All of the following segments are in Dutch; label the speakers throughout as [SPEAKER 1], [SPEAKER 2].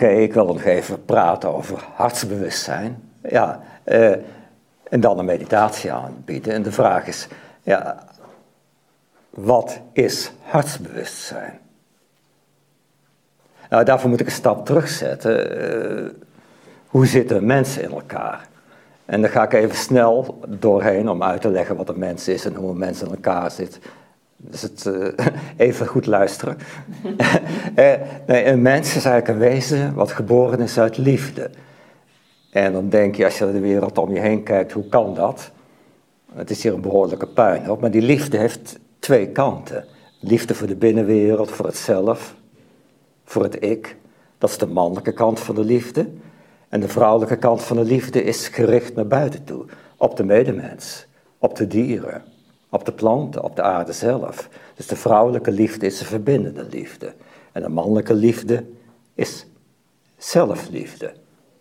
[SPEAKER 1] Oké, ik wil nog even praten over hartsbewustzijn. Ja, en dan een meditatie aanbieden. En de vraag is, ja, wat is hartsbewustzijn? Nou, daarvoor moet ik een stap terugzetten. Hoe zitten mensen in elkaar? En daar ga ik even snel doorheen om uit te leggen wat een mens is en hoe een mens in elkaar zit. Dus even goed luisteren. Nee, een mens is eigenlijk een wezen wat geboren is uit liefde. En dan denk je, als je naar de wereld om je heen kijkt, hoe kan dat? Het is hier een behoorlijke puinhoop, maar die liefde heeft twee kanten. Liefde voor de binnenwereld, voor het zelf, voor het ik. Dat is de mannelijke kant van de liefde. En de vrouwelijke kant van de liefde is gericht naar buiten toe. Op de medemens, op de dieren, op de planten, op de aarde zelf. Dus de vrouwelijke liefde is een verbindende liefde. En de mannelijke liefde is zelfliefde.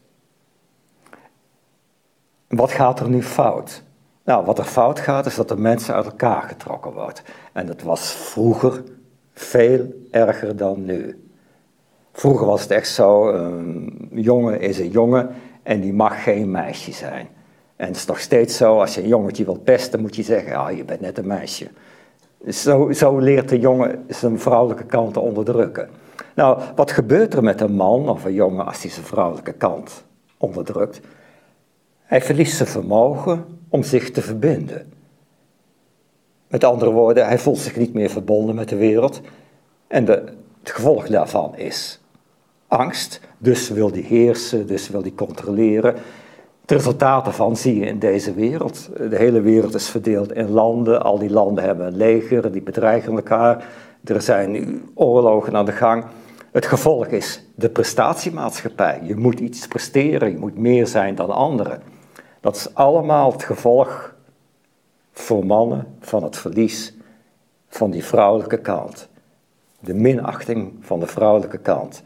[SPEAKER 1] Wat gaat er nu fout? Nou, wat er fout gaat is dat de mensen uit elkaar getrokken wordt. En dat was vroeger veel erger dan nu. Vroeger was het echt zo, een jongen is een jongen en die mag geen meisje zijn. En het is nog steeds zo, als je een jongetje wilt pesten, moet je zeggen, ah, je bent net een meisje. Zo leert de jongen zijn vrouwelijke kant te onderdrukken. Nou, wat gebeurt er met een man of een jongen als hij zijn vrouwelijke kant onderdrukt? Hij verliest zijn vermogen om zich te verbinden. Met andere woorden, hij voelt zich niet meer verbonden met de wereld. En het gevolg daarvan is angst, dus wil hij heersen, dus wil hij controleren. Het resultaat daarvan zie je in deze wereld. De hele wereld is verdeeld in landen, al die landen hebben een leger, die bedreigen elkaar. Er zijn nu oorlogen aan de gang. Het gevolg is de prestatiemaatschappij. Je moet iets presteren, je moet meer zijn dan anderen. Dat is allemaal het gevolg voor mannen van het verlies van die vrouwelijke kant. De minachting van de vrouwelijke kant.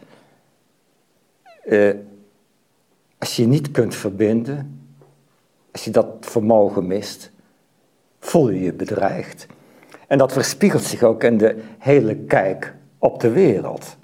[SPEAKER 1] Als je niet kunt verbinden, als je dat vermogen mist, voel je je bedreigd. En dat weerspiegelt zich ook in de hele kijk op de wereld.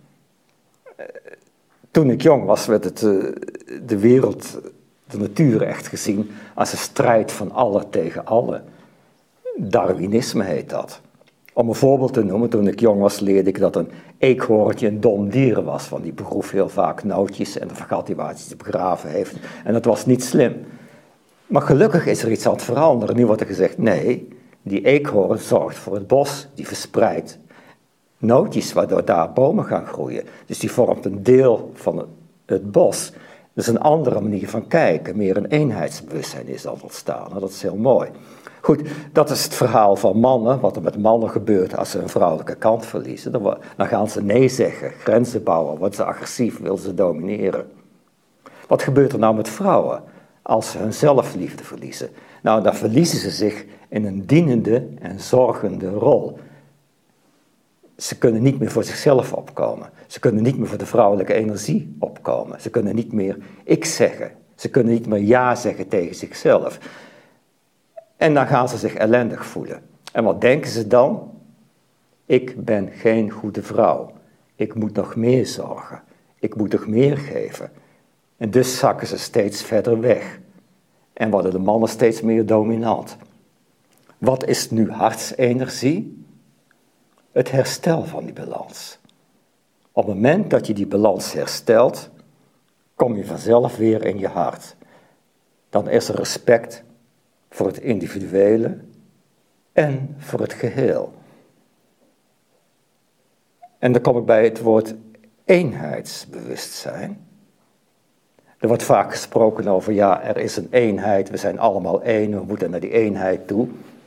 [SPEAKER 1] Toen ik jong was, werd de wereld, de natuur echt gezien als een strijd van alle tegen alle. Darwinisme heet dat. Om een voorbeeld te noemen, toen ik jong was leerde ik dat een eekhoorntje een dom dier was. Want die begroef heel vaak nootjes en dan vergat hij waar hij ze begraven heeft. En dat was niet slim. Maar gelukkig is er iets aan het veranderen. Nu wordt er gezegd, nee, die eekhoorn zorgt voor het bos, die verspreidt nootjes waardoor daar bomen gaan groeien. Dus die vormt een deel van het bos. Dat is een andere manier van kijken, meer een eenheidsbewustzijn is dan ontstaan. Nou, dat is heel mooi. Goed, dat is het verhaal van mannen, wat er met mannen gebeurt als ze een vrouwelijke kant verliezen. Dan gaan ze nee zeggen, grenzen bouwen, worden ze agressief, willen ze domineren. Wat gebeurt er nou met vrouwen als ze hun zelfliefde verliezen? Nou, dan verliezen ze zich in een dienende en zorgende rol. Ze kunnen niet meer voor zichzelf opkomen. Ze kunnen niet meer voor de vrouwelijke energie opkomen. Ze kunnen niet meer ik zeggen. Ze kunnen niet meer ja zeggen tegen zichzelf. En dan gaan ze zich ellendig voelen. En wat denken ze dan? Ik ben geen goede vrouw. Ik moet nog meer zorgen. Ik moet nog meer geven. En dus zakken ze steeds verder weg. En worden de mannen steeds meer dominant. Wat is nu hartsenergie? Het herstel van die balans. Op het moment dat je die balans herstelt, kom je vanzelf weer in je hart. Dan is er respect voor het individuele en voor het geheel. En dan kom ik bij het woord eenheidsbewustzijn. Er wordt vaak gesproken over, ja, er is een eenheid, we zijn allemaal één, we moeten naar die eenheid toe.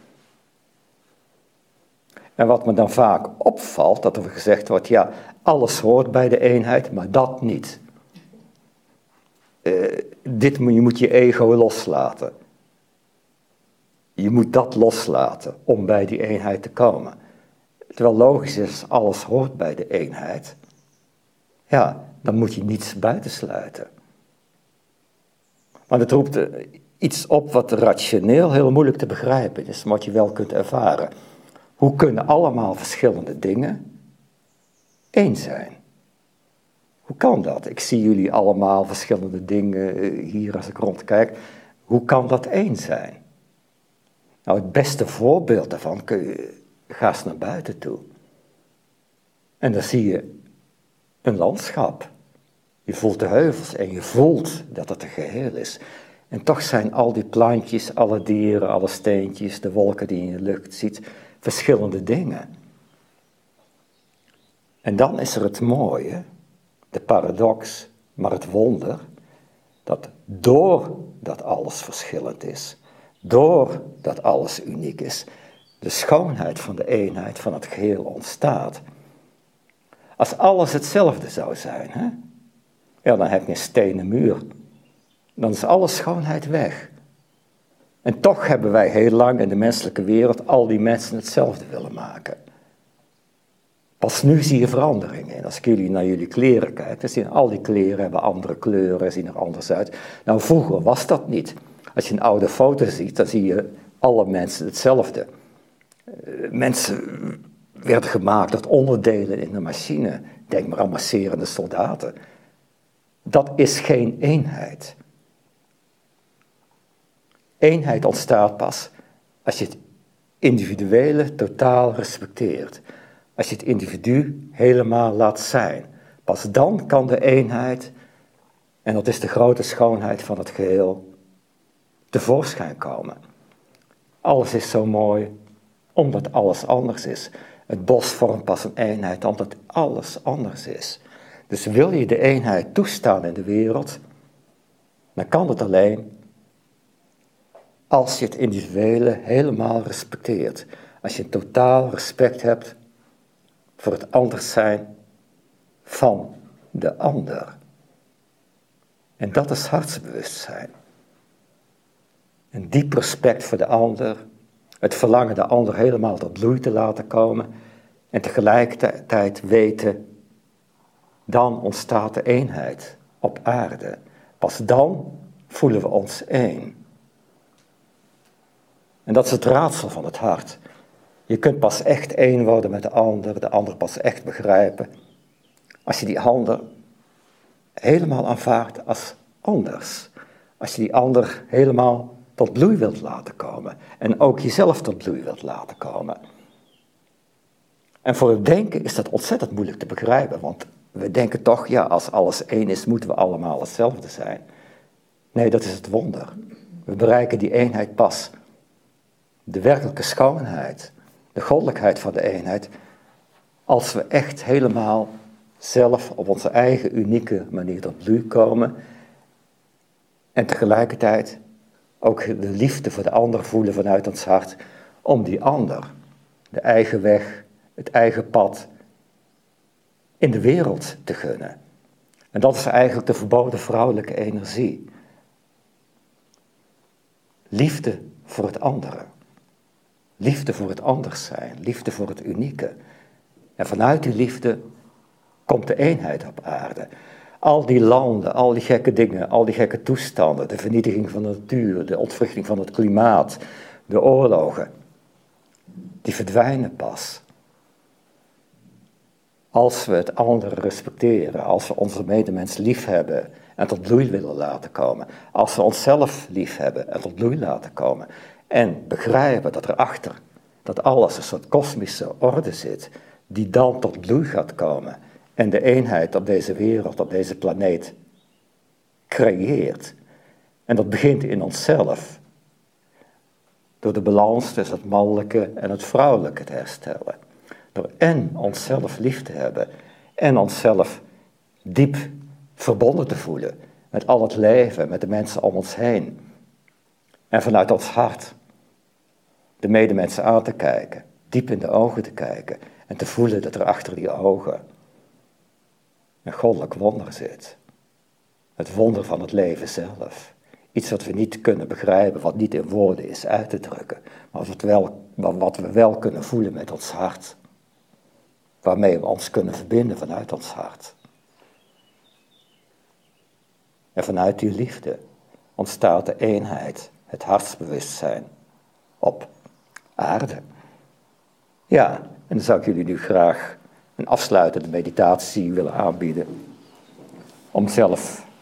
[SPEAKER 1] En wat me dan vaak opvalt, dat er gezegd wordt, ja, alles hoort bij de eenheid, maar dat niet. Je moet je ego loslaten. Je moet dat loslaten om bij die eenheid te komen. Terwijl logisch is, alles hoort bij de eenheid. Ja, dan moet je niets buitensluiten. Maar het roept iets op wat rationeel heel moeilijk te begrijpen is, maar wat je wel kunt ervaren. Hoe kunnen allemaal verschillende dingen één zijn? Hoe kan dat? Ik zie jullie allemaal verschillende dingen hier als ik rondkijk. Hoe kan dat één zijn? Nou, het beste voorbeeld daarvan ga eens naar buiten toe. En dan zie je een landschap. Je voelt de heuvels en je voelt dat het een geheel is. En toch zijn al die plantjes, alle dieren, alle steentjes, de wolken die je in de lucht ziet, verschillende dingen. En dan is er het mooie, de paradox, maar het wonder, dat doordat alles verschillend is, doordat alles uniek is, de schoonheid van de eenheid van het geheel ontstaat. Als alles hetzelfde zou zijn, hè? Ja, dan heb je een stenen muur. Dan is alle schoonheid weg. En toch hebben wij heel lang in de menselijke wereld al die mensen hetzelfde willen maken. Pas nu zie je veranderingen. En als ik naar jullie kleren kijk, dan zien al die kleren hebben andere kleuren, zien er anders uit. Nou, vroeger was dat niet. Als je een oude foto ziet, dan zie je alle mensen hetzelfde. Mensen werden gemaakt uit onderdelen in de machine. Denk maar aan masserende soldaten. Dat is geen eenheid. Eenheid ontstaat pas als je het individuele totaal respecteert. Als je het individu helemaal laat zijn. Pas dan kan de eenheid, en dat is de grote schoonheid van het geheel, tevoorschijn komen. Alles is zo mooi, omdat alles anders is. Het bos vormt pas een eenheid, omdat alles anders is. Dus wil je de eenheid toestaan in de wereld, dan kan het alleen als je het individuele helemaal respecteert. Als je een totaal respect hebt voor het anders zijn van de ander. En dat is hartsbewustzijn. Een diep respect voor de ander, het verlangen de ander helemaal tot bloei te laten komen en tegelijkertijd weten, dan ontstaat de eenheid op aarde. Pas dan voelen we ons één. En dat is het raadsel van het hart. Je kunt pas echt één worden met de ander pas echt begrijpen, als je die ander helemaal aanvaardt als anders. Als je die ander helemaal tot bloei wilt laten komen. En ook jezelf tot bloei wilt laten komen. En voor het denken is dat ontzettend moeilijk te begrijpen. Want we denken toch, ja, als alles één is, moeten we allemaal hetzelfde zijn. Nee, dat is het wonder. We bereiken die eenheid pas. De werkelijke schoonheid, de goddelijkheid van de eenheid, als we echt helemaal zelf op onze eigen unieke manier tot bloei komen en tegelijkertijd ook de liefde voor de ander voelen vanuit ons hart om die ander, de eigen weg, het eigen pad in de wereld te gunnen. En dat is eigenlijk de verboden vrouwelijke energie. Liefde voor het andere. Liefde voor het anders zijn, liefde voor het unieke. En vanuit die liefde komt de eenheid op aarde. Al die landen, al die gekke dingen, al die gekke toestanden, de vernietiging van de natuur, de ontwrichting van het klimaat, de oorlogen, die verdwijnen pas. Als we het andere respecteren, als we onze medemens lief hebben en tot bloei willen laten komen, als we onszelf lief hebben en tot bloei laten komen en begrijpen dat erachter, dat alles een soort kosmische orde zit, die dan tot bloei gaat komen en de eenheid op deze wereld, op deze planeet creëert. En dat begint in onszelf, door de balans tussen het mannelijke en het vrouwelijke te herstellen. Door en onszelf lief te hebben en onszelf diep verbonden te voelen met al het leven, met de mensen om ons heen. En vanuit ons hart de medemensen aan te kijken, diep in de ogen te kijken en te voelen dat er achter die ogen een goddelijk wonder zit. Het wonder van het leven zelf. Iets wat we niet kunnen begrijpen, wat niet in woorden is uit te drukken, maar wat we wel kunnen voelen met ons hart. Waarmee we ons kunnen verbinden vanuit ons hart. En vanuit die liefde ontstaat de eenheid, het hartsbewustzijn op aarde. Ja, en dan zou ik jullie nu graag een afsluitende meditatie willen aanbieden. om zelf